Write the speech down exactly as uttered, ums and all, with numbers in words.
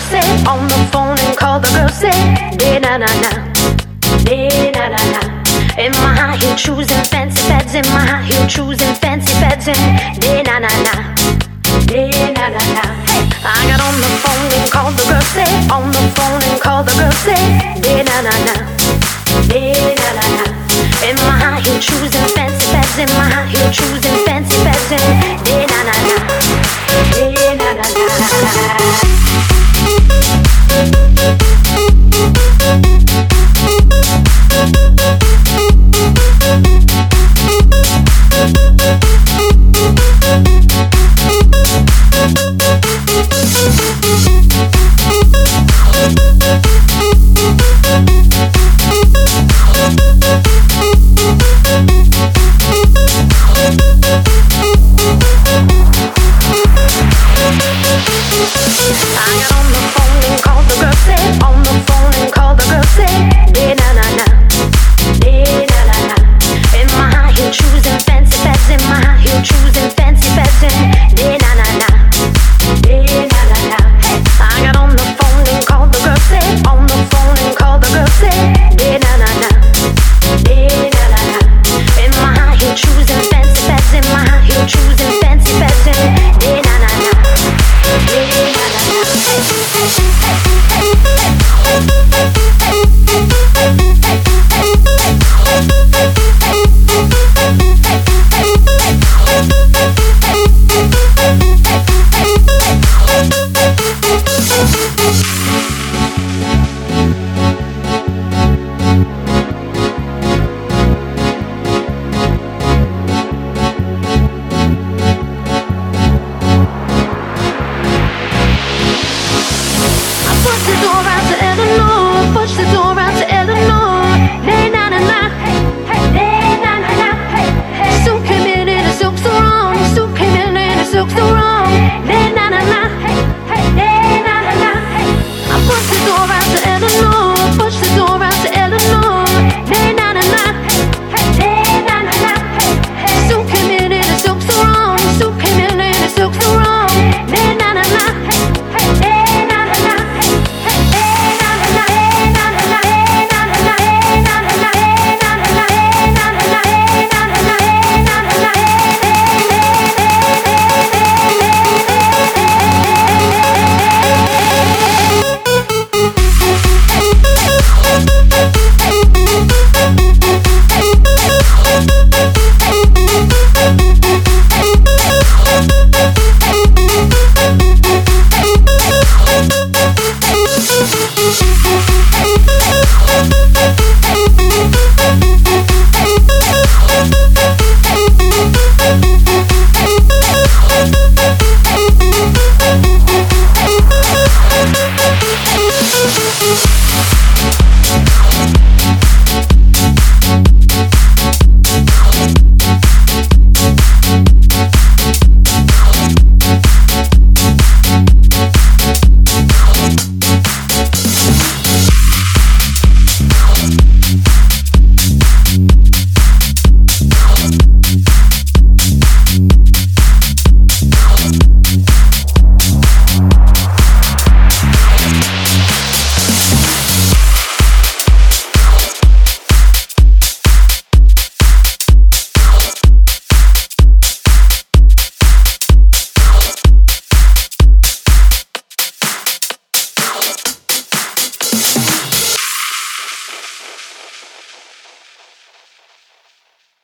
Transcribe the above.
say on the phone and call the girl say, de na na na, de na na na. In my high heel shoes and fancy beds, in my high heel shoes and fancy beds, and de na na na, de na na na. Hey, I got on the phone and called the girl say, on the phone and called the girl say, de na na na, de na na na. In my high heel shoes and fancy beds, in my high heel shoes and fancy beds, and de na na na, de na na na. I got